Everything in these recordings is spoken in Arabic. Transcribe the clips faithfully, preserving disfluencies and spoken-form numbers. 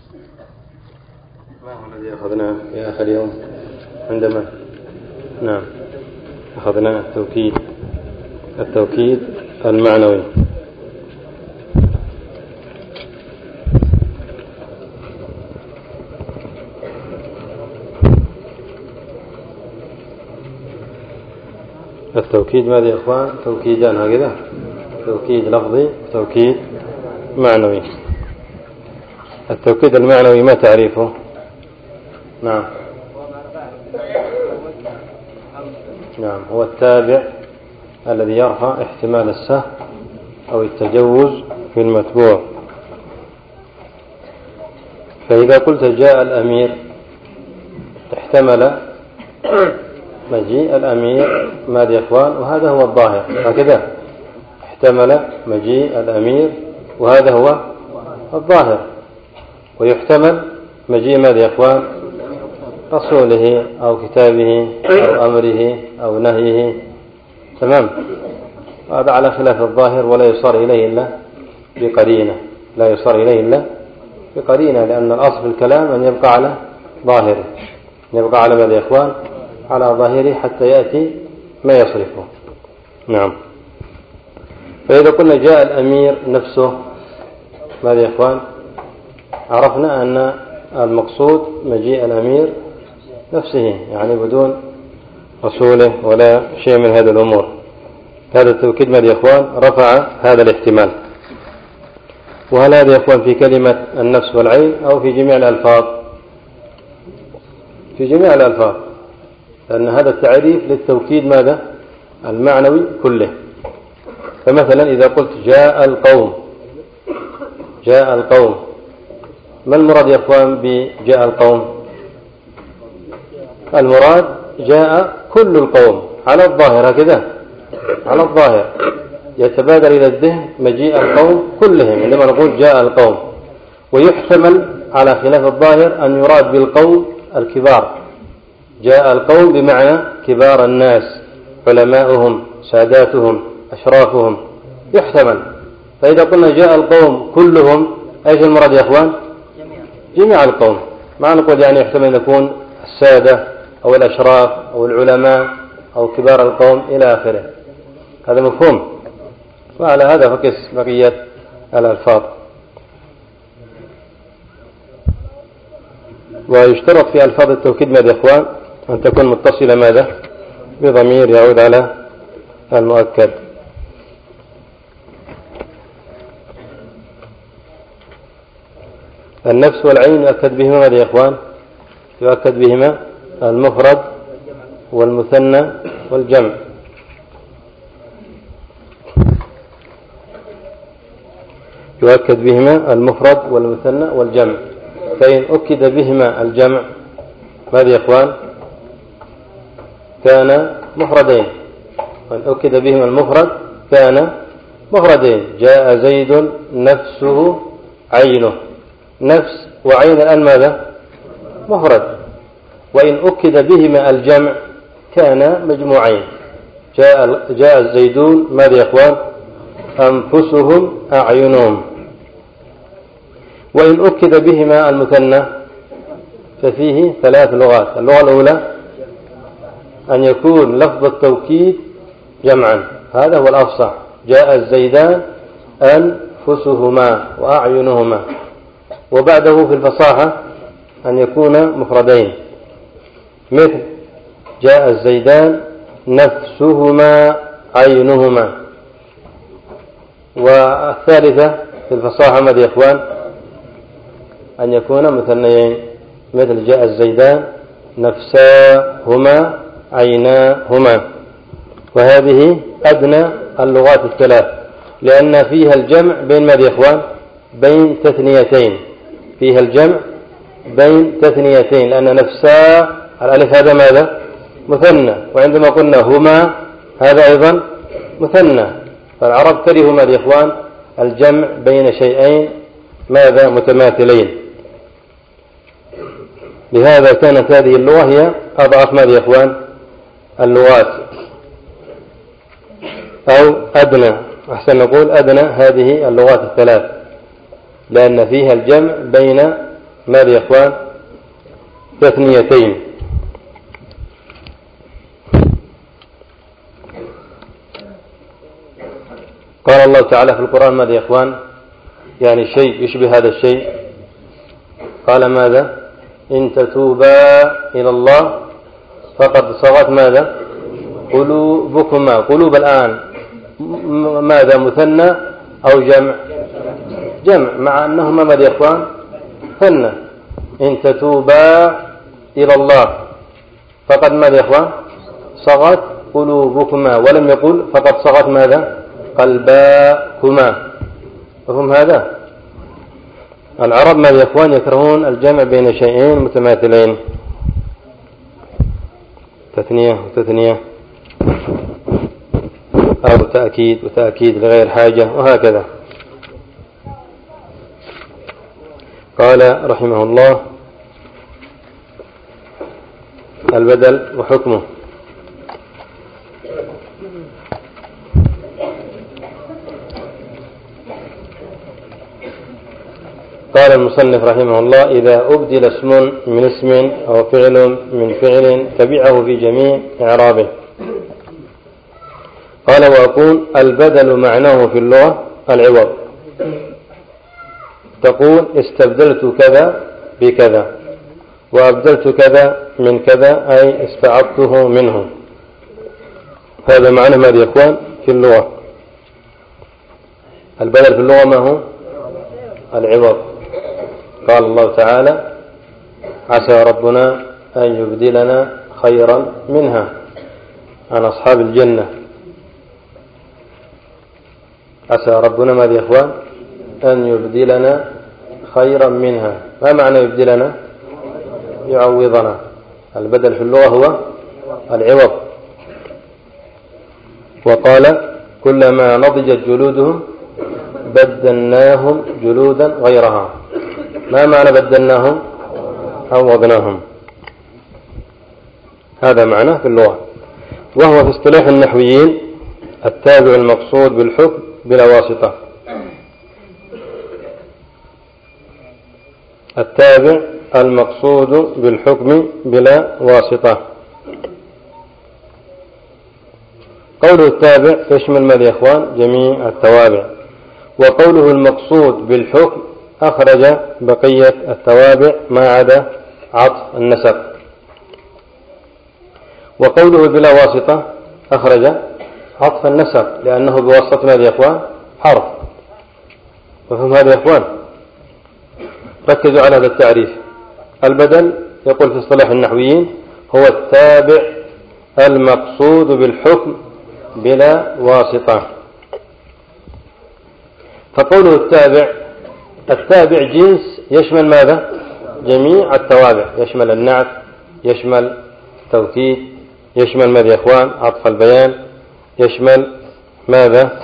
ما هو الذي أخذناه يا أخي اليوم عندما نعم أخذنا التوكيد التوكيد المعنوي. التوكيد ماذا يا إخوان؟ توكيدان هكذا، توكيد لفظي توكيد معنوي. التوكيد المعنوي ما تعريفه؟ نعم نعم هو التابع الذي يرفع احتمال السهو أو التجوز في المتبوع. فإذا قلت جاء الأمير احتمل مجيء الأمير ماذا يا إخوان؟ وهذا هو الظاهر هكذا، احتمل مجيء الأمير وهذا هو الظاهر. ويحتمل مجيء ماذا يا إخوان؟ رسوله أو كتابه أو أمره أو نهيه، تمام. هذا على خلاف الظاهر ولا يصار إليه إلا بقرينة، لا يصار إليه إلا بقرينة، لأن الأصل في الكلام أن يبقى على ظاهره، يبقى على ماذا يا إخوان؟ على ظاهره حتى يأتي ما يصرفه. نعم. فإذا قلنا جاء الأمير نفسه ماذا يا إخوان؟ عرفنا أن المقصود مجيء الأمير نفسه، يعني بدون رسوله ولا شيء من هذه الأمور. هذا التوكيد ماذا يا إخوان؟ رفع هذا الاحتمال. وهل هذا يا إخوان في كلمة النفس والعين أو في جميع الألفاظ؟ في جميع الألفاظ، لأن هذا التعريف للتوكيد ماذا؟ المعنوي كله. فمثلا إذا قلت جاء القوم، جاء القوم، ما المراد يا إخوان بجاء القوم؟ المراد جاء كل القوم على الظاهر هكذا، على الظاهر يتبادر إلى الذهن مجيء القوم كلهم عندما نقول جاء القوم. ويحتمل على خلاف الظاهر أن يراد بالقوم الكبار، جاء القوم بمعنى كبار الناس، علماؤهم، ساداتهم، أشرافهم، يحتمل. فإذا قلنا جاء القوم كلهم، أيش المراد يا أخوان؟ جميع القوم. ما نقول يعني يحتمل أن يكون السادة أو الأشراف أو العلماء أو كبار القوم إلى آخره، هذا مفهوم. وعلى هذا فقس بقية الألفاظ. ويشترط في ألفاظ التوكيد ماذا يا إخوان؟ أن تكون متصلة ماذا؟ بضمير يعود على المؤكد. النفس والعين يؤكد بهما ماذا يا إخوان؟ يؤكد بهما المفرد والمثنى والجمع. يؤكد بهما المفرد والمثنى والجمع. فإن أكد بهما الجمع ماذا يا إخوان؟ كان مفردين. وإن أكد بهما المفرد كان مفردين. جاء زيد نفسه عينه، نفس وعين الآن ماذا؟ مفرد. وإن أكد بهما الجمع كان مجموعين. جاء جاء الزيدون ماذا يا إخوان؟ أنفسهم أعينهم. وإن أكد بهما المثنى ففيه ثلاث لغات. اللغة الأولى أن يكون لفظ التوكيد جمعا، هذا هو الأفصح. جاء الزيدان أنفسهما وأعينهما. وبعده في الفصاحة أن يكون مفردين، مثل جاء الزيدان نفسهما عينهما. والثالثة في الفصاحة ماذا يا إخوان؟ أن يكون مثنيين، مثل جاء الزيدان نفساهما عيناهما. وهذه أدنى اللغات الثلاث، لأن فيها الجمع بين ماذا يا إخوان؟ بين تثنيتين، فيها الجمع بين تثنيتين، لأن نفسا الألف هذا ماذا؟ مثنى، وعندما قلنا هما هذا أيضا مثنى. فالعرب كرهوا ماذا يا إخوان؟ الجمع بين شيئين ماذا؟ متماثلين. لهذا كانت هذه اللغة هي أضعف ماذا يا إخوان؟ اللغات، أو أدنى، أحسن نقول أدنى هذه اللغات الثلاث، لأن فيها الجمع بين ماذا يا إخوان؟ تثنيتين. قال الله تعالى في القرآن ماذا يا إخوان؟ يعني شيء يشبه هذا الشيء. قال ماذا؟ إن تتوبا إلى الله فقد صغت ماذا؟ قلوبكما. قلوب الآن ماذا؟ مثنى أو جمع؟ جمع، مع أنهما ماذا يا إخوان؟ مثنى. إن تتوبا إلى الله فقد ماذا يا إخوان؟ صغت قلوبكما، ولم يقل فقد صغت ماذا؟ قلباكما. فهم هذا؟ العرب ماذا يا إخوان؟ يكرهون الجمع بين شيئين متماثلين، تثنية وتثنية، أو تأكيد وتأكيد لغير حاجة، وهكذا. قال رحمه الله: البدل وحكمه. قال المصنف رحمه الله: إذا أبدل اسم من اسم أو فعل من فعل تبعه في جميع إعرابه. قال: وأقول البدل معناه في اللغة العوض. تقول استبدلت كذا بكذا، وأبدلت كذا من كذا، أي استعضته منه. هذا معنى ماذا يا إخوان في اللغة؟ البدل في اللغة ما هو؟ العوض. قال الله تعالى: عسى ربنا أن يبدلنا خيرا منها، عن أصحاب الجنة. عسى ربنا ماذا يا إخوان؟ أن يبدلنا خيرا منها. ما معنى يبدلنا؟ يعوضنا. البدل في اللغة هو العوض. وقال: كلما نضجت جلودهم بدلناهم جلودا غيرها. ما معنى بدلناهم؟ عوضناهم. هذا معناه في اللغة. وهو في اصطلاح النحويين التابع المقصود بالحكم بلا واسطة. التابع المقصود بالحكم بلا واسطة. قوله التابع يشمل ماذا يا إخوان؟ جميع التوابع. وقوله المقصود بالحكم أخرج بقية التوابع ما عدا عطف النسق. وقوله بلا واسطة أخرج عطف النسق، لأنه بواسطة ماذا يا إخوان؟ حرف. وفهم هذا يا إخوان؟ ركزوا على هذا التعريف. البدل يقول في اصطلاح النحويين هو التابع المقصود بالحكم بلا واسطة. فقوله التابع، التابع جنس يشمل ماذا؟ جميع التوابع، يشمل النعت، يشمل التوكيد، يشمل ماذا يا إخوان؟ عطف البيان، يشمل ماذا؟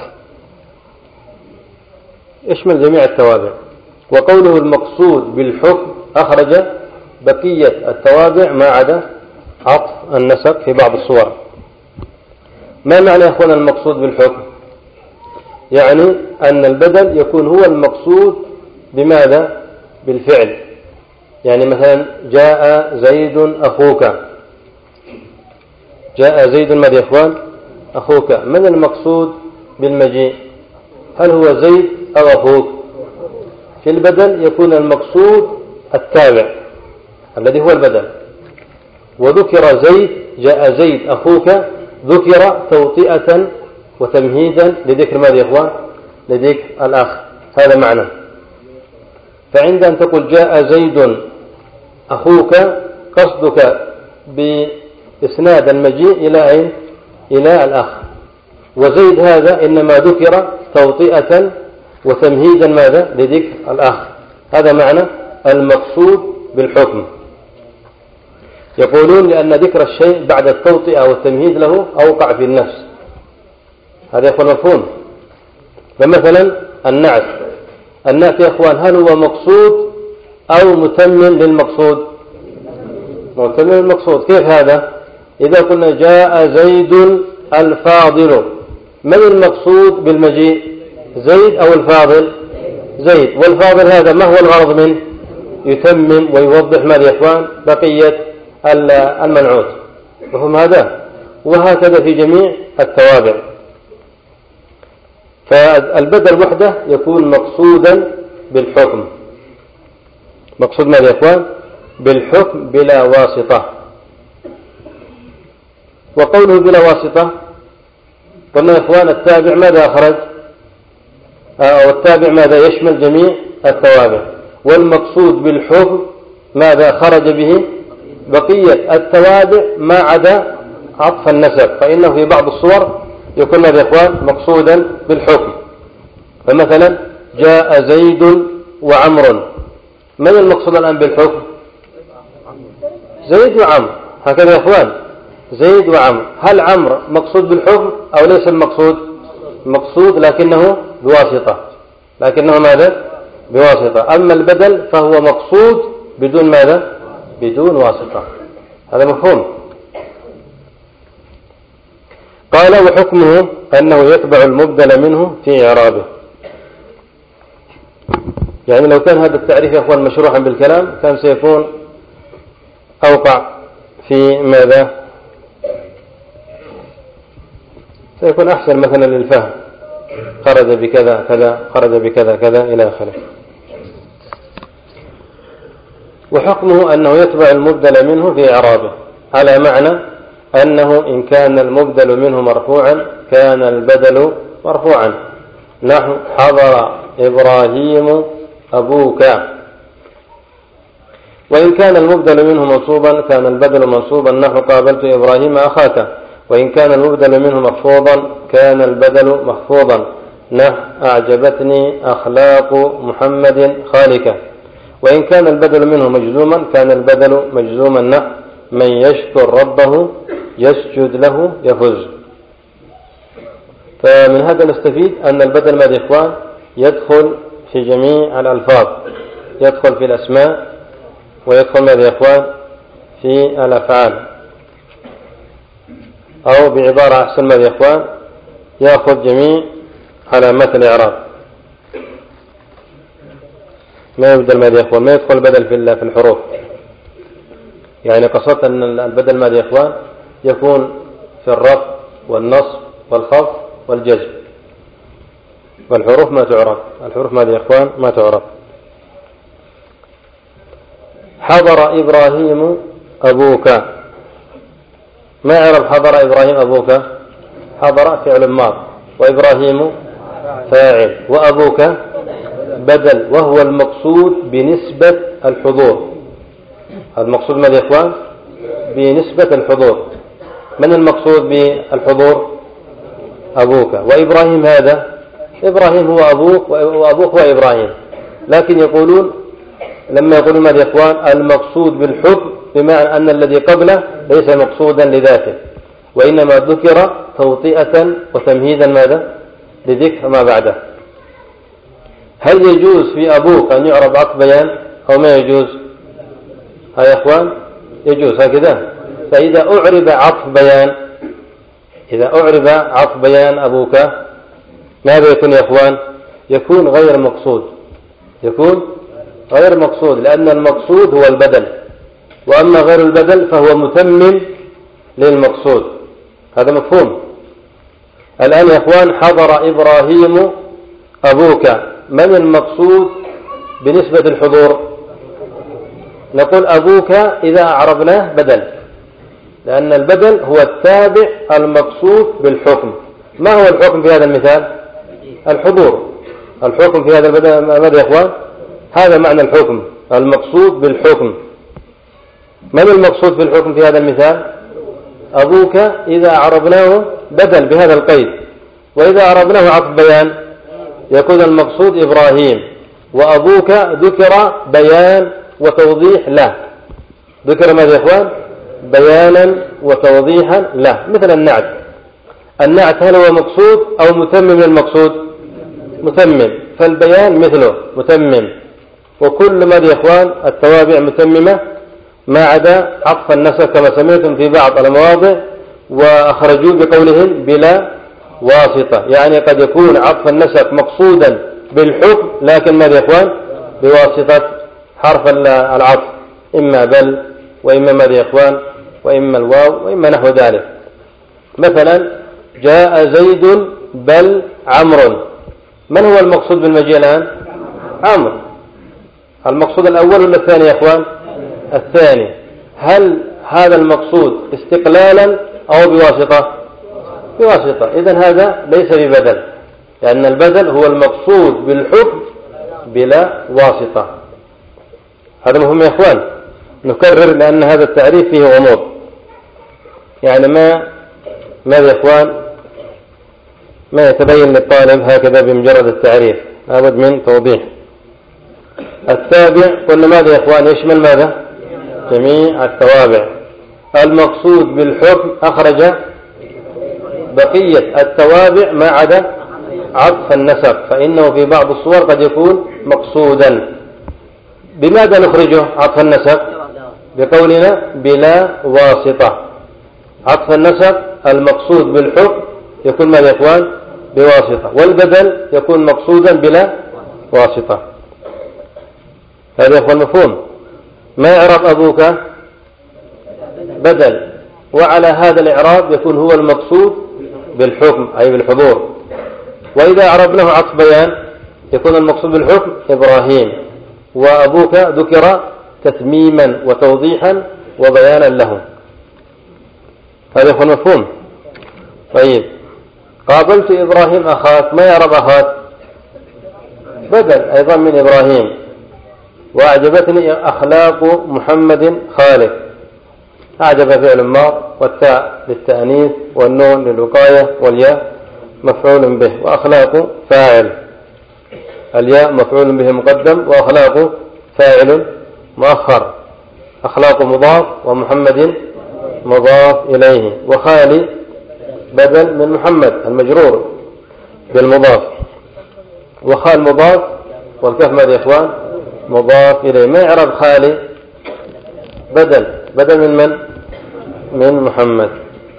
يشمل جميع التوابع. وقوله المقصود بالحكم أخرج بقية التوابع ما عدا عطف النسق في بعض الصور. ما معنى يا إخوان المقصود بالحكم؟ يعني أن البدل يكون هو المقصود بماذا؟ بالفعل. يعني مثلا جاء زيد أخوك. جاء زيد ماذا يا إخوان؟ أخوك. من المقصود بالمجيء؟ هل هو زيد أو أخوك؟ في البدل يكون المقصود التابع الذي هو البدل. وذكر زيد، جاء زيد أخوك، ذكر توطئة وتمهيدا لذكر ماذا يا إخوان؟ لذكر الأخ. هذا معنى. فعند أن تقول جاء زيد أخوك قصدك بإسناد المجيء إلى أين؟ إلى الأخ. وزيد هذا إنما ذكر توطئة وتمهيدا ماذا؟ لذكر الأخ. هذا معنى المقصود بالحكم. يقولون لأن ذكر الشيء بعد التوطئة والتمهيد له أوقع في النفس. هذا يكون مفهوم. فمثلا النعت، النعت يا إخوان هل هو مقصود أو متمم للمقصود؟ متمم للمقصود. كيف هذا؟ إذا قلنا جاء زيد الفاضل، من المقصود بالمجيء؟ زيد أو الفاضل؟ زيد. والفاضل هذا ما هو الغرض منه؟ يتمم ويوضح ماذا يا إخوان بقية المنعوت. مفهوم هذا؟ وهكذا في جميع التوابع. فالبدل وحده يكون مقصودا بالحكم، مقصود ماذا يا إخوان؟ بالحكم بلا واسطة. وقوله بلا واسطة قلنا يا إخوان التابع ماذا أخرج؟ أو التابع ماذا يشمل جميع التوابع، والمقصود بالحكم ماذا خرج به؟ بقية التوابع ما عدا عطف النسب، فإنه في بعض الصور يكون ماذا يا إخوان؟ مقصودا بالحكم. فمثلا جاء زيد وعمر، من المقصود الآن بالحكم؟ زيد وعمر، هكذا يا إخوان، زيد وعمر. هل عمر مقصود بالحكم أو ليس المقصود؟ مقصود لكنه بواسطة، لكنه ماذا؟ بواسطة. أما البدل فهو مقصود بدون ماذا؟ بدون واسطة. هذا مفهوم. قال وحكمه أنه يتبع المبدل منه في إعرابه. يعني لو كان هذا التعريف يا أخوان مشروحا بالكلام كان سيكون أوقع في ماذا؟ سيكون أحسن مثلا للفهم، خرج بكذا كذا، خرج بكذا كذا إلى آخره. وحكمه أنه يتبع المبدل منه في إعرابه، على معنى أنه إن كان المبدل منه مرفوعا كان البدل مرفوعا، نحو حضر إبراهيم أبوك. وإن كان المبدل منه منصوبا كان البدل منصوبا، نحو قابلت إبراهيم أخاك. وإن كان المبدل منه مخفوضا كان البدل مخفوضا، نحو أعجبتني أخلاق محمد خالك. وإن كان البدل منه مجزوما كان البدل مجزوما، نحو من يشكر ربه يسجد له يفز. فمن هذا نستفيد أن البدل ماذا يا إخوان؟ يدخل في جميع الألفاظ، يدخل في الأسماء ويدخل ماذا يا إخوان؟ في الأفعال. أو بعبارة أحسن ماذا يا إخوان؟ يأخذ جميع علامات الإعراب. ما يبدل ماذا يا إخوان؟ ما يدخل بدل في الحروف. يعني قصدت أن البدل ماذا يا إخوان؟ يكون في الرفع والنصب والخفض والجزم، والحروف ما تعرف. الحروف ماذا يا إخوان؟ ما تعرف. حضر إبراهيم أبوك، ما يعرف حضر إبراهيم أبوك؟ حضر فعل ماض، وإبراهيم فاعل، وأبوك بدل، وهو المقصود بنسبة الحضور. المقصود ماذا يا إخوان؟ بنسبة الحضور. من المقصود بالحضور؟ أبوك. وإبراهيم هذا، إبراهيم هو أبوك وأبوك هو إبراهيم، لكن يقولون لما يقولون ماذا يا إخوان؟ المقصود بالحكم بمعنى أن الذي قبله ليس مقصودا لذاته، وإنما ذكر توطئة وتمهيدا ماذا؟ لذكر ما بعده. هل يجوز في أبوك أن يعرب عطف بيان أو ما يجوز؟ ها يا إخوان يجوز هكذا. فإذا أعرب عطف بيان، إذا أعرب عطف بيان أبوك ماذا يكون يا إخوان؟ يكون غير مقصود، يكون غير مقصود، لأن المقصود هو البدل، وأما غير البدل فهو متمم للمقصود. هذا مفهوم. الآن يا إخوان حضر إبراهيم أبوك، من المقصود بنسبة الحضور؟ نقول أبوك إذا أعربناه بدل، لأن البدل هو التابع المقصود بالحكم. ما هو الحكم في هذا المثال؟ الحضور. الحكم في هذا البدل ماذا يا إخوان؟ هذا معنى الحكم، المقصود بالحكم. من المقصود بالحكم في هذا المثال؟ أبوك إذا أعربناه بدل بهذا القيد، وإذا أعربناه عطف بيان يكون المقصود إبراهيم، وأبوك ذكر بيان وتوضيح له. ذكر ماذا يا إخوان؟ بيانا وتوضيحا له، مثل النعت. النعت هل هو مقصود أو متمم للمقصود؟ متمم، فالبيان مثله متمم. وكل ماذا يا إخوان؟ التوابع متممة ما عدا عطف النسب كما سمعتم في بعض المواضع، وأخرجوا بقولهم بلا واسطة. يعني قد يكون عطف النسب مقصودا بالحكم لكن ماذا يا إخوان؟ بواسطة حرف العطف، إما بل وإما ماذا يا إخوان، وإما الواو وإما نحو ذلك. مثلا جاء زيد بل عمرو، من هو المقصود بالمجيء الآن؟ عمرو. المقصود الأول ولا الثاني يا إخوان؟ الثاني. هل هذا المقصود استقلالا أو بواسطة؟ بواسطة. إذن هذا ليس ببدل، لأن البدل هو المقصود بالحكم بلا واسطة. هذا مهم يا إخوان، نكرر لأن هذا التعريف فيه غموض. يعني ما ماذا يا إخوان، ما يتبين للطالب هكذا بمجرد التعريف، لابد من توضيح. التابع قلنا ماذا يا إخوان، يشمل ماذا؟ جميع التوابع. المقصود بالحكم أخرج بقية التوابع ما عدا عطف النسب، فإنه في بعض الصور قد يكون مقصودا. بماذا نخرجه عطف النسب؟ بقولنا بلا واسطة. عطف النسب المقصود بالحكم يكون ماذا يا إخوان؟ بواسطة، والبدل يكون مقصودا بلا واسطة. هذا يا إخوان مفهوم؟ ما إعراب أبوك؟ بدل، وعلى هذا الإعراب يكون هو المقصود بالحكم أي بالحضور. وإذا أعربناه عطف بيان يكون المقصود بالحكم إبراهيم، وأبوك ذكر تتميما وتوضيحا وبيانا له. هذا يكون مفهوم؟ طيب، قابلت إبراهيم أخاك، ما يعرب أخاك؟ بدل أيضا من إبراهيم. وأعجبتني أخلاق محمد خالق، أعجب فعل ماض، والتاء للتأنيث والنون للوقاية والياء مفعول به، وأخلاق فاعل، الياء مفعول به مقدم وأخلاق فاعل مؤخر. أخلاق مضاف ومحمد مضاف إليه، وخالي بدل من محمد المجرور بالمضاف، وخال مضاف والكف ماذا يا إخوان؟ مضاف إليه. ما يعرب خالي؟ بدل، بدل من من؟ من محمد.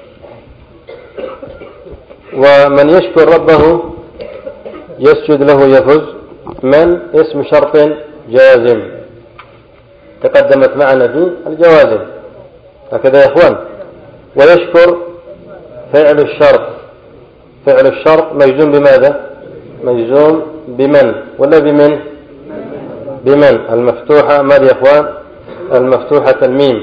ومن يشكر ربه يسجد له يفز، من اسم شرط جازم تقدمت معنا في الجوازم، هكذا يا إخوان. ويشكر فعل الشرط، فعل الشرط مجزوم بماذا؟ مجزوم بمن ولا بمن؟ بمن المفتوحة ماذا يا إخوان؟ المفتوحة الميم.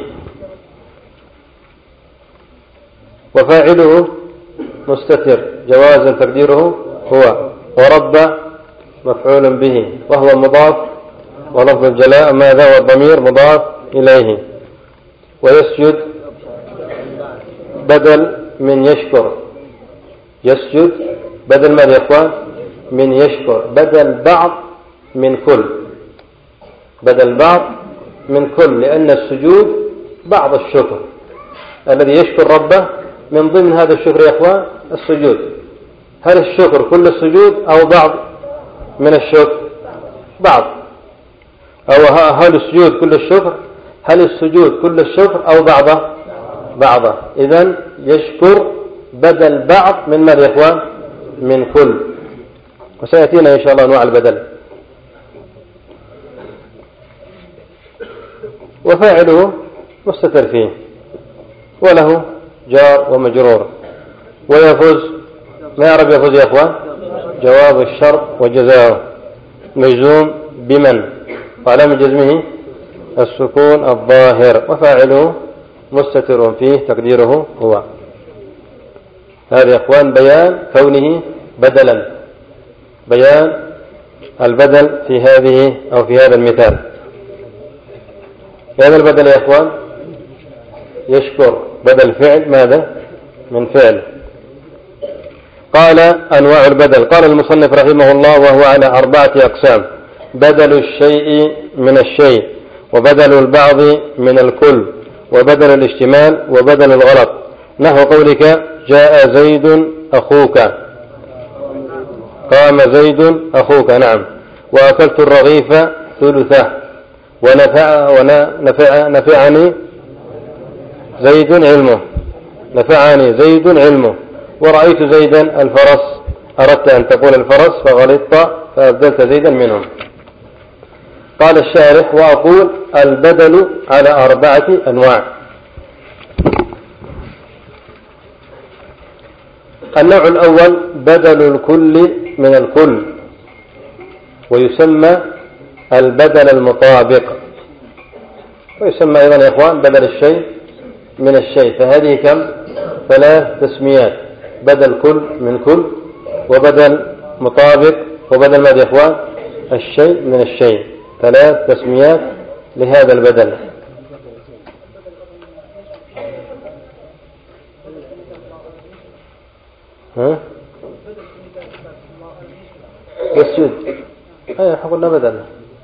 وفاعله مستتر جوازا تقديره هو، ورب مفعول به وهو مضاف، ولفظ الجلاء ماذا؟ والضمير مضاف إليه. ويسجد بدل من يشكر، يسجد بدل ماذا يا إخوان؟ من يشكر، بدل بعض من كل، بدل بعض من كل، لأن السجود بعض الشكر. الذي يشكر ربه من ضمن هذا الشكر يا إخوان السجود. هل الشكر كل السجود أو بعض من الشكر؟ بعض. أو هل السجود كل الشكر؟ هل السجود كل الشكر أو بعضه؟ بعضه. إذن يشكر بدل بعض من ماذا يا إخوان؟ من كل. وسيأتينا إن شاء الله أنواع البدل. وفاعله مستتر فيه وله جار ومجرور. ويفوز، ما يعرف يفوز يا أخوان؟ جواب الشرط وجزاؤه مجزوم بمن، وعلامة جزمه السكون الظاهر، وفاعله مستتر فيه تقديره هو. هذا يا أخوان بيان كونه بدلا، بيان البدل في هذه أو في هذا المثال. هذا البدل يا أخوان يشكر بدل فعل ماذا؟ من فعل. قال أنواع البدل. قال المصنف رحمه الله وهو على أربعة أقسام: بدل الشيء من الشيء، وبدل البعض من الكل، وبدل الاشتمال، وبدل الغلط. نحو قولك جاء زيد أخوك، قام زيد أخوك، نعم. وأكلت الرغيف ثلثه، ونفع ونفع نفعني زيد علمه، نفعني زيد علمه. ورأيت زيدا الفرس، أردت أن تقول الفرس فغلطت فأبدلت زيدا منهم. قال الشارح: وأقول البدل على أربعة أنواع. النوع الأول بدل الكل من الكل، ويسمى البدل المطابق، ويسمى أيضا يا إخوان بدل الشيء من الشيء. فهذه كم؟ ثلاث تسميات: بدل كل من كل، وبدل مطابق، وبدل ماذا يا إخوان؟ الشيء من الشيء. ثلاث تسميات لهذا البدل. ها؟ يسجد. أي قلنا بدل.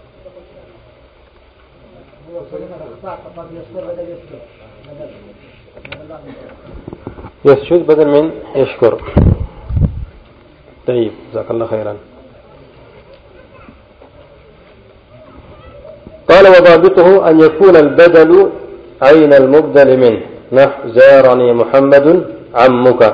يسجد بدل من يشكر. طيب، جزاك الله خيرا. قال: وضابطه أن يكون البدل عين المبدل منه، نحو زارني محمد عمك.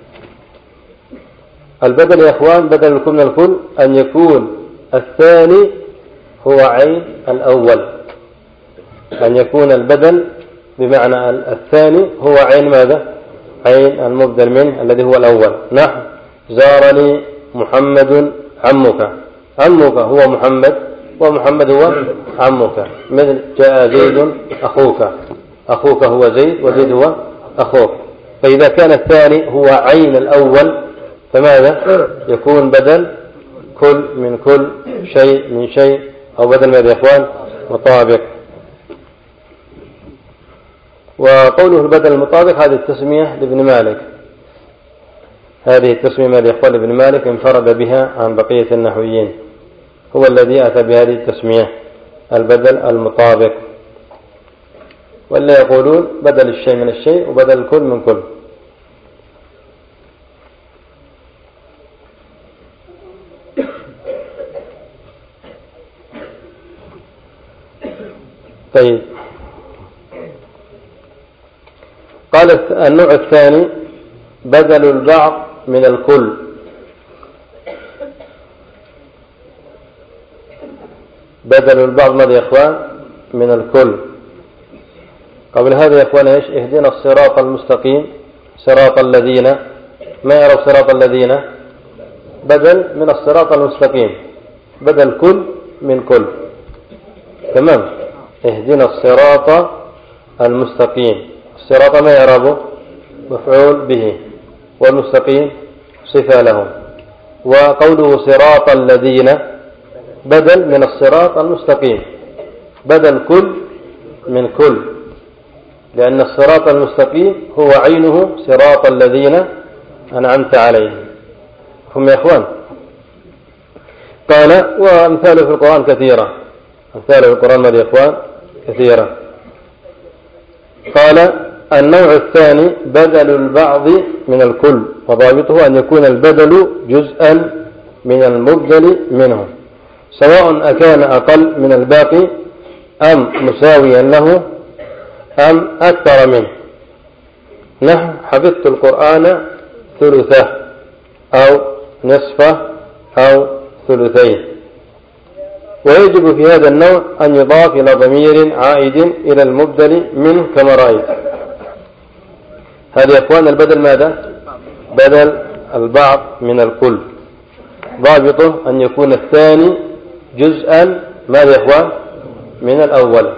البدل يا إخوان بدل الكل من الكل أن يكون الثاني هو عين الأول، أن يكون البدل بمعنى الثاني هو عين ماذا؟ عين المبدل منه الذي هو الأول. نحو زارني محمد عمك. عمك هو محمد، ومحمد هو عمك. مثل جاء زيد أخوك، أخوك هو زيد، وزيد هو أخوك. فإذا كان الثاني هو عين الأول فماذا؟ يكون بدل كل من كل، شيء من شيء، أو بدل ماذا يا إخوان؟ مطابق. وقوله البدل المطابق هذه التسمية لابن مالك، هذه التسمية ماذا يا إخوان؟ لابن مالك انفرد بها عن بقية النحويين، هو الذي أتى بهذه التسمية البدل المطابق. ولا يقولون بدل الشيء من الشيء، وبدل الكل من كل. طيب، قال النوع الثاني بدل البعض من الكل. بدل البعض ماذا يا إخوان؟ من الكل. قبل هذا يا إخوان إيش؟ اهدنا الصراط المستقيم صراط الذين، ما يروا صراط الذين؟ بدل من الصراط المستقيم، بدل كل من كل. تمام؟ اهدنا الصراط المستقيم. الصراط ما يعربه؟ مفعول به، والمستقيم صفة له. وقوله صراط الذين بدل من الصراط المستقيم، بدل كل من كل، لأن الصراط المستقيم هو عينه صراط الذين أنعمت عليهم. هم يا إخوان؟ قال: وأمثاله في القرآن كثيرة. أمثاله في القرآن ماذا يا إخوان؟ كثيرة. قال: النوع الثاني بدل البعض من الكل، وضابطه أن يكون البدل جزءا من المبدل منه، سواء أكان أقل من الباقي أم مساويا له أم أكثر منه. نحو حفظت القرآن ثلثه، أو نصفه، أو ثلثيه. ويجب في هذا النوع أن يضاف إلى ضمير عائد إلى المبدل منه كما رأيت. هذا يا إخوان البدل ماذا؟ بدل البعض من الكل. ضابطه أن يكون الثاني جزءا ماذا يا إخوان؟ من الأول،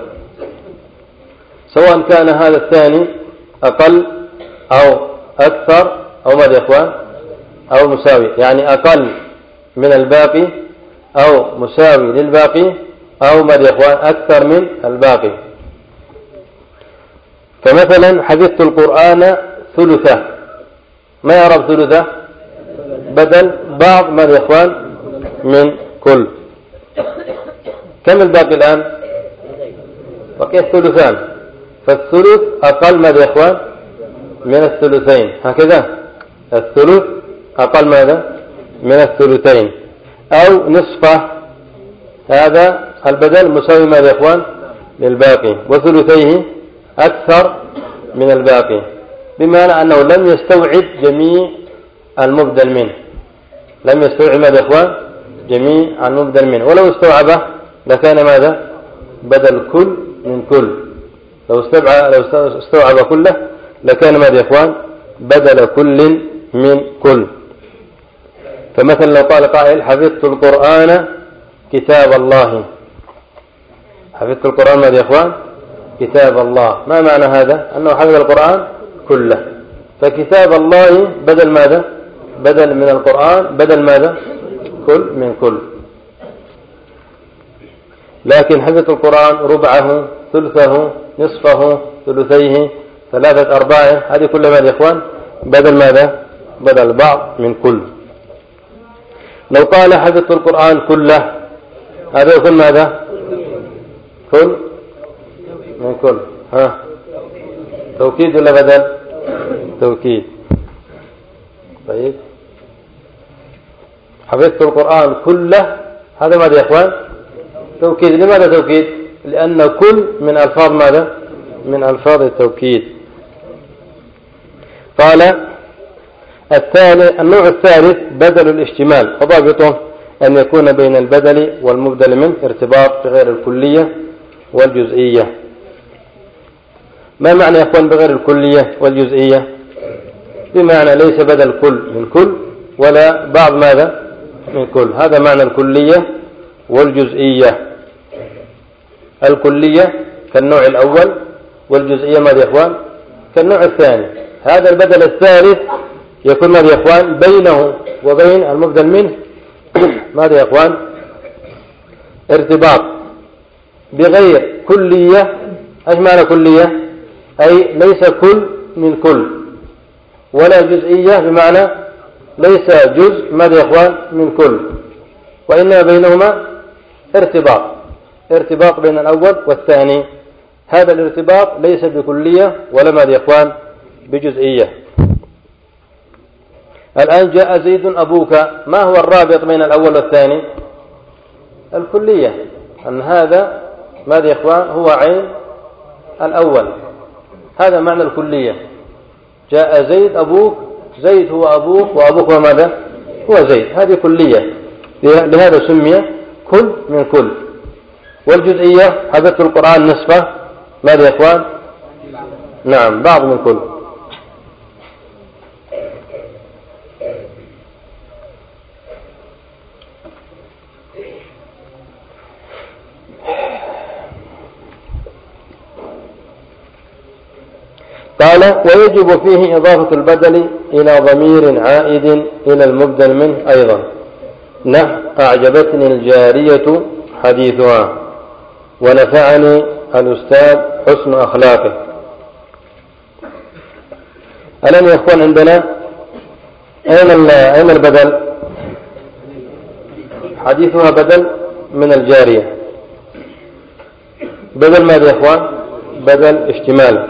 سواء كان هذا الثاني أقل أو أكثر، أو ماذا يا إخوان؟ أو مساوي، يعني أقل من الباقي أو مساوي للباقي، أو ماذا يا إخوان؟ أكثر من الباقي. فمثلا حفظت القرآن ثلثه، ما يعرف ثلثه؟ بدل بعض ماذا يا إخوان؟ من كل. كم الباقي الآن؟ بقي الثلثان، فالثلث أقل ماذا يا إخوان؟ من الثلثين، هكذا الثلث أقل ماذا؟ من الثلثين، أو نصفه، هذا البدل مساوي ماذا يا إخوان؟ للباقي، وثلثيه أكثر من الباقي، بمعنى أنه لم يستوعب جميع المبدل منه، لم يستوعب ماذا يا إخوان؟ جميع المبدل منه، ولو استوعبه لكان ماذا؟ بدل كل من كل. لو استوعب لو استوعب كله لكان ماذا يا إخوان؟ بدل كل من كل. فمثلا لو قال قائل حفظت القرآن كتاب الله، حفظت القرآن ماذا يا إخوان؟ كتاب الله. ما معنى هذا؟ أنه حفظ القرآن كله. فكتاب الله بدل ماذا؟ بدل من القرآن، بدل ماذا؟ كل من كل. لكن حفظت القرآن ربعه ثلثه نصفه ثلثيه ثلاثة أرباعه، هذه كلها ماذا يا إخوان؟ بدل ماذا؟ بدل بعض من كل. لو قال حفظت القرآن كله، هذا يكون ماذا؟ كل من كل. ها توكيد ولا بدل؟ توكيد. طيب حفظت القرآن كله، هذا ماذا يا إخوان؟ توكيد. لماذا توكيد؟ لأن كل من ألفاظ ماذا؟ من ألفاظ التوكيد. قال الثالث النوع الثالث بدل الاشتمال، وضابطه أن يكون بين البدل والمبدل منه ارتباط بغير الكلية والجزئية. ما معنى يا إخوان بغير الكلية والجزئية؟ بمعنى ليس بدل كل من كل ولا بعض ماذا؟ من كل. هذا معنى الكلية والجزئية. الكلية كالنوع الأول، والجزئية ماذا يا إخوان؟ كالنوع الثاني. هذا البدل الثالث يكون ماذا يا إخوان؟ بينه وبين المبدل منه ماذا يا إخوان؟ ارتباط بغير كلية. ايش معنى كلية؟ أي ليس كل من كل، ولا جزئية بمعنى ليس جزء ماذا يا إخوان؟ من كل، وإنما بينهما ارتباط، ارتباط بين الأول والثاني. هذا الارتباط ليس بكلية ولا ماذا يا إخوان؟ بجزئية. الآن جاء زيد أبوك، ما هو الرابط بين الأول والثاني؟ الكلية، أن هذا ماذا يا إخوان؟ هو عين الأول. هذا معنى الكلية. جاء زيد أبوك، زيد هو أبوك وأبوك هو ماذا؟ هو زيد. هذه كلية، لهذا سمي كل من كل. والجزئية حفظت القرآن نصفه، ماذا يا إخوان؟ نعم بعض من كل. قال ويجب فيه إضافة البدل إلى ضمير عائد إلى المبدل منه أيضا. نحو أعجبتني الجارية حديثها، ونفعني الأستاذ حسن أخلاقه. الآن يا إخوان عندنا أين أين البدل؟ حديثها بدل من الجارية. بدل ماذا يا إخوان؟ بدل اشتمال.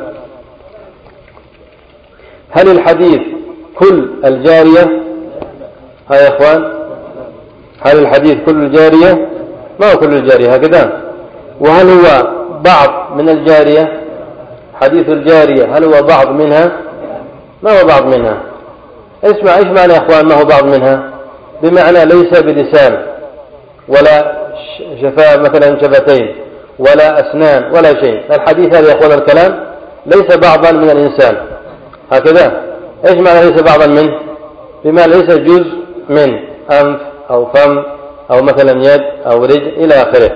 هل الحديث كل الجارية؟ ها يا إخوان، هل الحديث كل الجارية؟ ما هو كل الجارية هكذا. وهل هو بعض من الجارية؟ حديث الجارية هل هو بعض منها؟ ما هو بعض منها. اسمع ايش معنى يا إخوان ما هو بعض منها؟ بمعنى ليس بلسان ولا شفاء مثلا شفتين ولا أسنان ولا شيء. الحديث هذا يا إخوان الكلام ليس بعضا من الإنسان هكذا. ايش معنى ليس بعضا منه؟ بما ليس جزء من أنف أو فم أو مثلا يد أو رجل إلى آخره.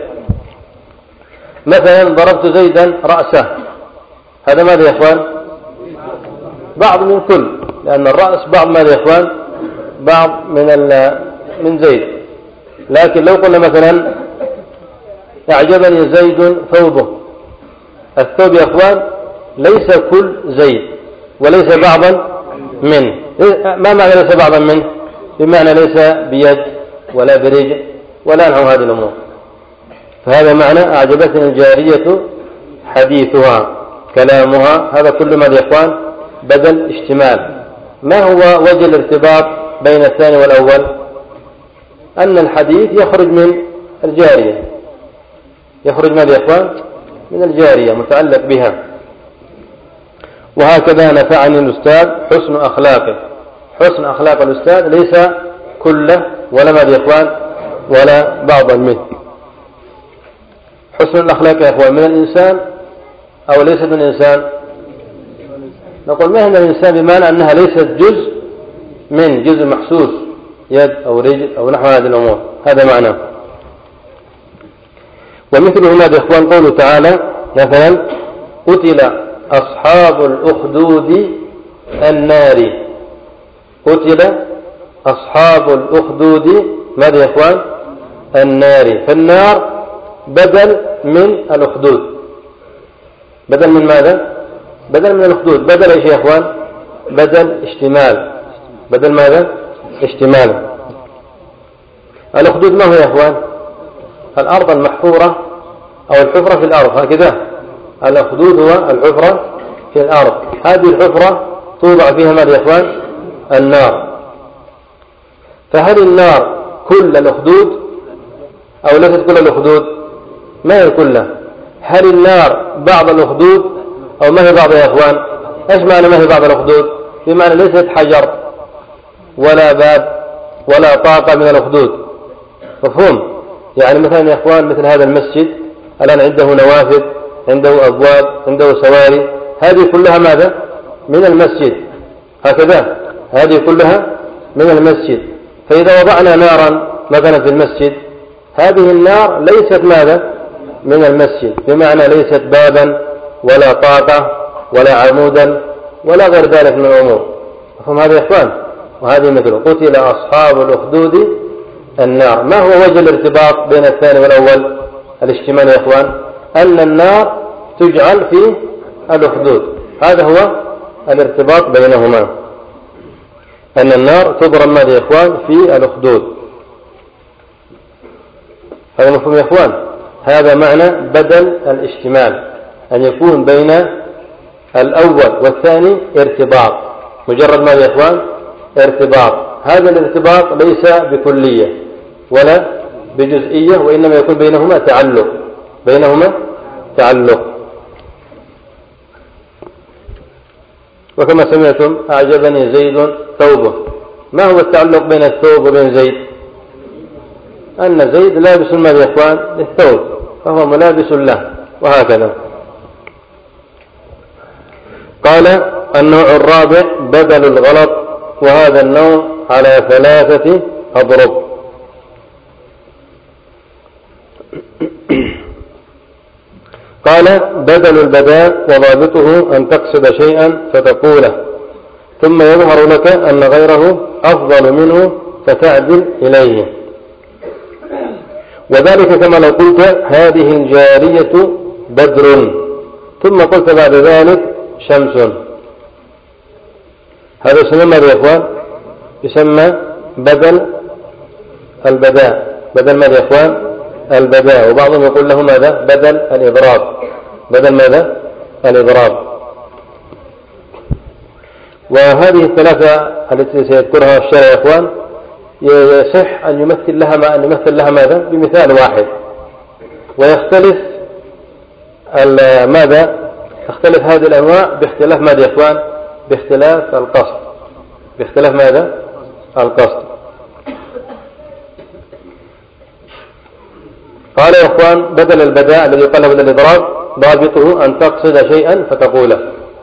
مثلا ضربت زيدا رأسه، هذا ماذا يا إخوان؟ بعض من كل، لأن الرأس بعض ماذا يا إخوان؟ بعض من من زيد. لكن لو قلنا مثلا أعجبني زيد ثوبه، الثوب يا إخوان ليس كل زيد وليس بعضا منه. ما معنى ليس بعضا منه؟ بمعنى ليس بيد ولا برجل ولا نحو هذه الأمور. فهذا معنى أعجبتني الجارية حديثها كلامها. هذا كل ما يا إخوان بدل اشتمال. ما هو وجه الارتباط بين الثاني والأول؟ أن الحديث يخرج من الجارية، يخرج ماذا يا إخوان؟ من الجارية، متعلق بها. وهكذا نفعني الأستاذ حسن أخلاقه. حسن أخلاق الأستاذ ليس كله ولا ماذا يا إخوان؟ ولا بعضا منه. حسن الأخلاق يا إخوان من الإنسان أو ليست من الإنسان؟ نقول ما هي من الإنسان بمعنى أنها ليست جزء من جزء محسوس، يد أو رجل أو نحو هذه الأمور، هذا معناه. ومثله ماذا يا إخوان؟ قوله تعالى مثلا قتل أصحاب الأخدود النار. قتل أصحاب الأخدود ماذا يا إخوان؟ النار. فالنار بدل من الأخدود. بدل من ماذا؟ بدل من الأخدود. بدل إيش يا إخوان؟ بدل اشتمال. بدل ماذا؟ اشتمال. الأخدود ما هو يا إخوان؟ الأرض المحفورة أو الحفرة في الأرض، هكذا. الأخدود هو الحفرة في الأرض. هذه الحفرة توضع فيها ماذا يا إخوان؟ النار. فهل النار كل الأخدود أو ليست كل الأخدود؟ ما هي كلها. هل النار بعض الأخدود أو ما هي بعض يا إخوان؟ إيش معنى ما هي بعض الأخدود؟ بمعنى ليست حجر ولا باب ولا طاقة من الأخدود. مفهوم؟ يعني مثلا يا إخوان مثل هذا المسجد الآن عنده نوافذ، عنده أبواب، عنده سواري، هذه كلها ماذا؟ من المسجد، هكذا. هذه كلها من المسجد. فإذا وضعنا نارا مثلا في المسجد، هذه النار ليست ماذا؟ من المسجد، بمعنى ليست بابا ولا طاقة ولا عمودا ولا غير ذلك من الأمور. مفهوم هذا يا إخوان؟ وهذه مثله قتل أصحاب الأخدود النار. ما هو وجه الارتباط بين الثاني والأول؟ الاشتمال يا إخوان، أن النار تجعل في الأخدود، هذا هو الارتباط بينهما، أن النار تضرم ماذا يا إخوان؟ في الأخدود. هذا مفهوم يا إخوان؟ هذا معنى بدل الاشتمال، أن يكون بين الأول والثاني ارتباط، مجرد ماذا يا إخوان؟ ارتباط. هذا الارتباط ليس بكلية ولا بجزئية، وإنما يكون بينهما تعلق، بينهما تعلق. وكما سمعتم أعجبني زيد ثوبه. ما هو التعلق بين الثوب وبين زيد؟ أن زيد لابس ماذا يا إخوان؟ للثوب، فهو ملابس له، وهكذا. قال النوع الرابع بدل الغلط، وهذا النوع على ثلاثة أضرب. قال بدل البداء وضابطه أن تقصد شيئا فتقوله ثم يظهر لك أن غيره أفضل منه فتعدل إليه، وذلك كما لو قلت هذه الجارية بدر ثم قلت بعد ذلك شمس. هذا يسمى ماذا يا إخوان؟ يسمى بدل البداء. بدل ماذا يا إخوان؟ البداء. وبعضهم يقول له ماذا؟ بدل الإضراب. بدل ماذا؟ الإضراب. وهذه الثلاثة التي سيذكرها الشارع يا إخوان يصح أن يمثل لها ما أن يمثل لها ماذا؟ بمثال واحد، ويختلف ماذا؟ تختلف هذه الأنواع باختلاف ماذا يا إخوان؟ باختلاف القصد. باختلاف ماذا؟ القصد. قال يا إخوان بدل البداء الذي يقال بدل الإضراب ضابطه أن تقصد شيئا فتقوله.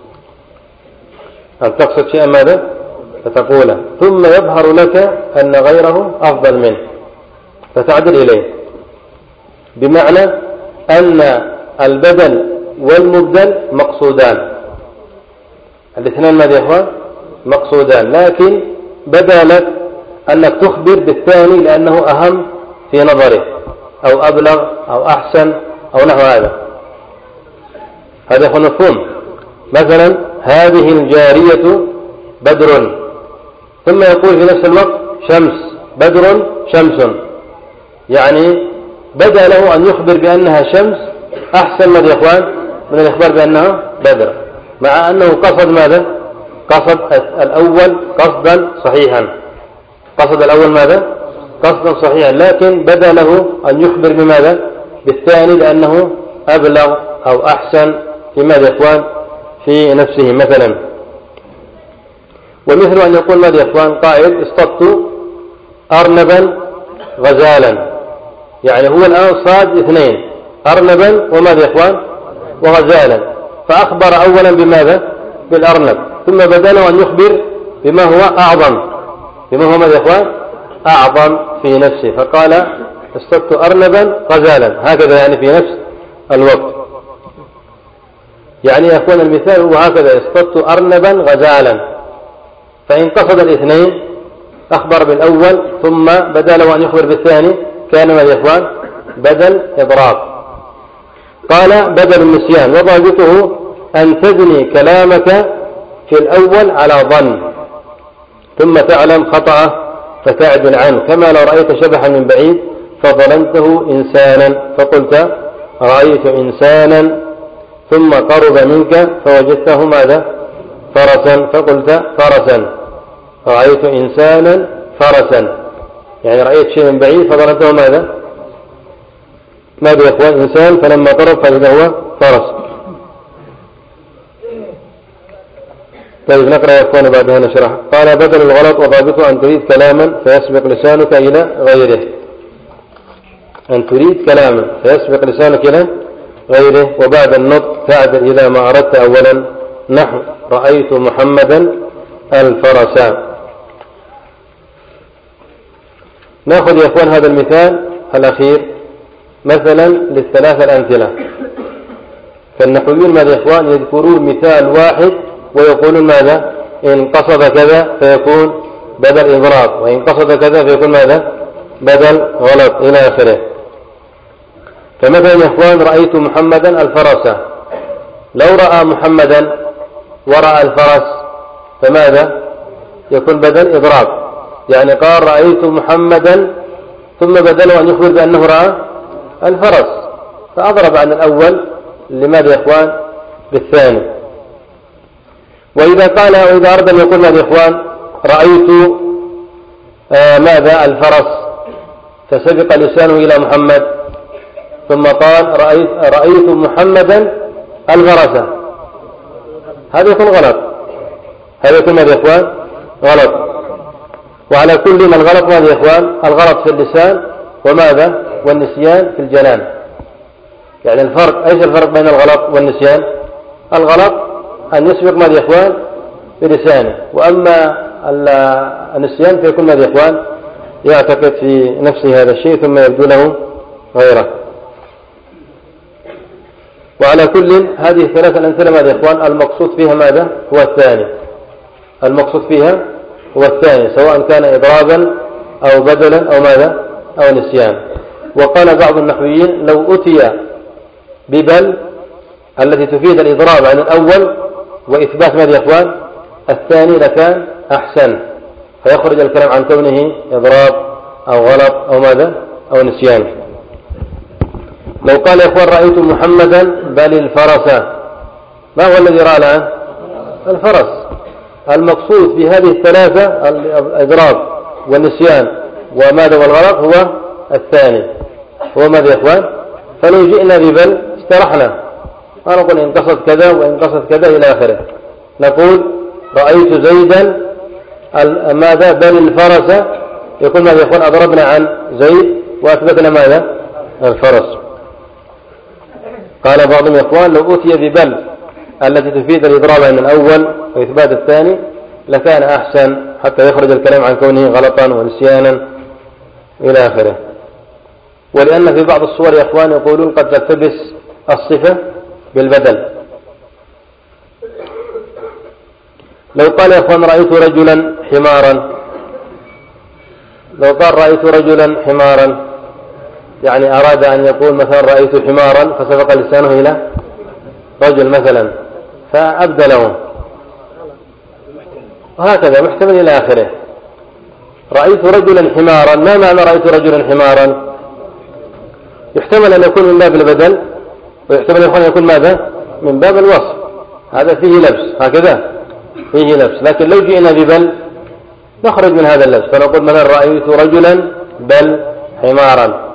أن تقصد شيئا ماذا؟ فتقوله ثم يظهر لك أن غيره أفضل منه فتعدل إليه، بمعنى أن البدل والمبدل مقصودان، الاثنان ماذا يا إخوان؟ مقصودان، لكن بدا لك أنك تخبر بالثاني لأنه أهم في نظره أو أبلغ أو أحسن أو نحو هذا. هذا هو مفهوم. مثلا هذه الجارية بدر، ثم يقول في نفس الوقت شمس، بدر شمس، يعني بدأ له أن يخبر بأنها شمس أحسن ماذا يا إخوان؟ من الإخبار بأنها بدر، مع أنه قصد ماذا؟ قصد الأول قصدا صحيحا. قصد الأول ماذا؟ قصدا صحيحا، لكن بدأ له أن يخبر بماذا؟ بالثاني لأنه أبلغ أو أحسن في ماذا يا إخوان؟ في نفسه مثلا. ومثل أن يقول ماذا يا إخوان؟ قائل اصطدت أرنبا غزالا، يعني هو الآن صاد اثنين، أرنبا وماذا يا إخوان وغزالا، فأخبر أولا بماذا بالأرنب، ثم بدل أن يخبر بما هو أعظم، بما هو ماذا يا إخوان أعظم في نفسه، فقال اصطدت أرنبا غزالا، هكذا يعني في نفس الوقت. يعني يا إخوان المثال هو هكذا، اصطدت أرنبا غزالا، فإن قصد الاثنين أخبر بالأول ثم بدل أن يخبر بالثاني كان ماذا يا إخوان بدل إضراب. قال بدل النسيان وضابطه أن تبني كلامك في الأول على ظن ثم تعلم خطأه فتعدل عنه، كما لو رأيت شبحا من بعيد فظننته إنسانا فقلت رأيت إنسانا، ثم قرب منك فوجدته ماذا فرسا فقلت فرسا، رأيت إنسانا فرسا، يعني رأيت شيء من بعيد فظننته ماذا ماذا يا إخوان إنسان، فلما قرب فإذا هو فرس. طيب نقرأ يا إخوان بعدها نشرح. قال بدل الغلط وضابطه أن تريد كلاما فيسبق لسانك إلى غيره، أن تريد كلاما فيسبق لسانك إلى غيره، وبعد النطق تعدل إلى ما أردت أولا، نحو رأيت محمدا الفرس. نأخذ يا إخوان هذا المثال الأخير مثلا للثلاثة الأمثلة، فالنحويون ماذا يا إخوان يذكرون مثال واحد ويقولون ماذا إن قصد كذا فيكون بدل إضراب، وإن قصد كذا فيكون ماذا بدل غلط إلى آخره. فمثلا يا إخوان رأيت محمدا الفرس، لو رأى محمدا ورأى الفرس فماذا يكون بدل إضراب، يعني قال رأيت محمدا ثم بدل أن يخبر بأنه رأى الفرس فأضرب عن الأول لماذا يا إخوان بالثاني. وإذا قال وإذا أراد أن يقول ماذا يا إخوان رأيت آه ماذا الفرس فسبق لسانه إلى محمد ثم قال رأيت, رأيت محمدا الفرس، هذا يكون غلط، هذا يكون ماذا يا إخوان غلط. وعلى كل من الغلط ماذا يا إخوان الغلط في اللسان وماذا والنسيان في الجنان. يعني الفرق أيش الفرق بين الغلط والنسيان؟ الغلط أن يسبق ماذا يا إخوان بلسانه، وأما النسيان فيكون ماذا يا إخوان يعتقد في نفسه هذا الشيء ثم يبدو له غيره. وعلى كل هذه الثلاثة الأمثلة ماذا يا إخوان المقصود فيها ماذا هو الثاني، المقصود فيها هو الثاني سواء كان إضرابا أو بدلا أو ماذا أو نسيان. وقال بعض النحويين لو أتي ببل التي تفيد الإضراب عن الأول وإثبات ماذا يا إخوان الثاني لكان أحسن، فيخرج الكلام عن كونه إضراب أو غلط أو ماذا أو نسيان. لو قال يا إخوان رأيت محمدا بل الفرس، ما هو الذي رأى الآن الفرس؟ المقصود في هذه الثلاثة الإضراب والنسيان وماذا والغلط هو الثاني، هو ماذا يا إخوان؟ فلو جئنا ببل استرحنا، ما نقول إن قصد كذا وإن قصد كذا إلى آخره، نقول رأيت زيدا ماذا بل الفرس، يكون ماذا يا إخوان أضربنا عن زيد وأثبتنا ماذا الفرس. قال بعضهم يا إخوان لو أتي ببل التي تفيد الإضراب عن الأول وإثبات الثاني لكان أحسن حتى يخرج الكلام عن كونه غلطا ونسيانا إلى آخره. ولأن في بعض الصور يا إخوان يقولون قد تلتبس الصفة بالبدل. لو قال يا إخوان رأيت رجلا حمارا، لو قال رأيت رجلا حمارا يعني أراد أن يقول مثلا رأيت حمارا فسبق لسانه إلى رجل مثلا فأبدله، وهكذا محتمل إلى آخره. رأيت رجلا حمارا، ما معنى رأيت رجلا حمارا؟ يحتمل أن يكون من باب البدل ويحتمل أن يكون ماذا من باب الوصف، هذا فيه لبس، هكذا فيه لبس. لكن لو جئنا ببل نخرج من هذا اللبس فنقول مثلا رأيت رجلا بل حمارا.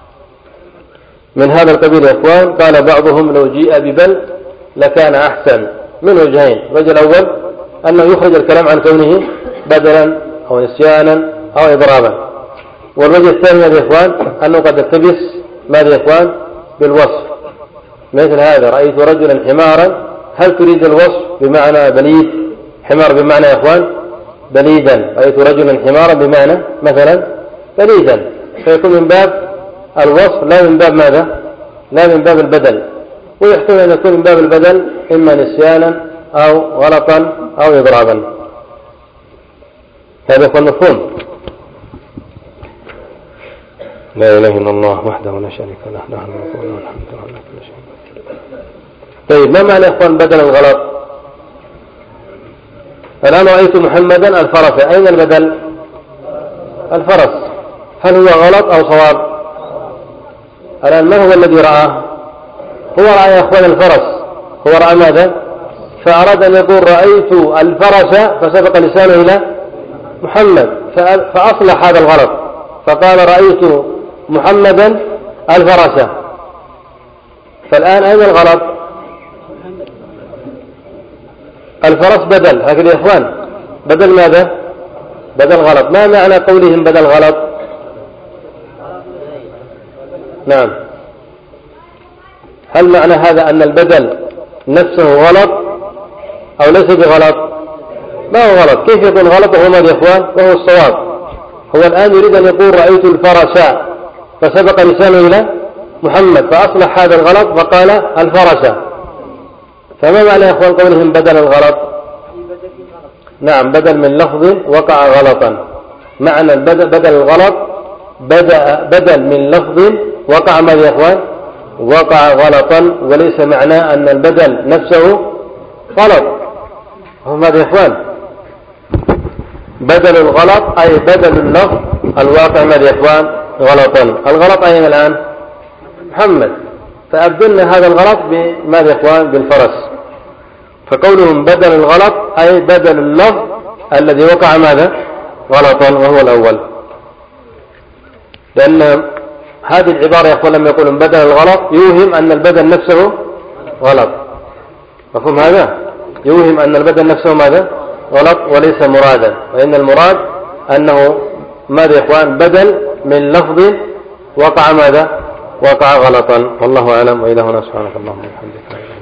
من هذا القبيل يا إخوان قال بعضهم لو جيء ببل لكان أحسن من وجهين، الوجه الأول أنه يخرج الكلام عن كونه بدلا أو نسيانا أو إضرابا، والوجه الثاني يا إخوان أنه قد يلتبس ماذا يا إخوان بالوصف، مثل هذا رأيت رجلا حمارا، هل تريد الوصف بمعنى بليد؟ حمار بمعنى يا إخوان بليدا، رأيت رجلا حمارا بمعنى مثلا بليدا، فيكون من باب الوصف لا من باب ماذا؟ لا من باب البدل، ويحتمل أن يكون من باب البدل إما نسيانا أو غلطا أو إضرابا. هذا يكون مفهوم. لا إله إلا الله وحده لا شريك له له الملك وله الحمد وهو على كل شيء قدير. طيب ما معنى يا إخوان بدل الغلط؟ الآن رأيت محمدا الفرس، أين البدل؟ الفرس، هل هو غلط أو صواب؟ الآن من هو الذي رآه؟ هو رأى يا إخوان الفرس، هو رأى ماذا؟ فأراد أن يقول رأيت الفرس فسبق لسانه إلى محمد، فأصلح هذا الغلط فقال رأيت محمدا الفرس. فالآن أين الغلط؟ الفرس بدل، هكذا يا إخوان بدل ماذا؟ بدل غلط. ما معنى قولهم بدل غلط؟ نعم، هل معنى هذا أن البدل نفسه غلط أو ليس بغلط؟ ما هو غلط، كيف يكون غلط وهو ماذا يا إخوان؟ وهو الصواب. هو الآن يريد أن يقول رأيت الفرس فسبق لسانه إلى محمد فأصلح هذا الغلط فقال الفرس. فما معنى يا إخوان قولهم بدل الغلط؟ نعم، بدل من لفظ وقع غلطا. معنى البدل بدل الغلط بدل من لفظ وقع ماذا يا إخوان؟ وقع غلطا، وليس معناه أن البدل نفسه غلط. هو ماذا يا إخوان؟ بدل الغلط أي بدل اللفظ الواقع ماذا يا إخوان؟ غلطا. الغلط أين الآن؟ محمد، فأبدلنا هذا الغلط بماذا يا إخوان؟ بالفرس. فقولهم بدل الغلط أي بدل اللفظ الذي وقع ماذا؟ غلطا، وهو الأول. لأن هذه العبارة يا أخوان لما يقولون بدل الغلط يوهم أن البدل نفسه غلط. مفهوم هذا؟ يوهم أن البدل نفسه ماذا؟ غلط وليس مرادا، وإن المراد أنه ماذا يا إخوان؟ بدل من لفظ وقع ماذا؟ وقع غلطا. والله أعلم، وإلهنا سبحانك اللهم وبحمدك.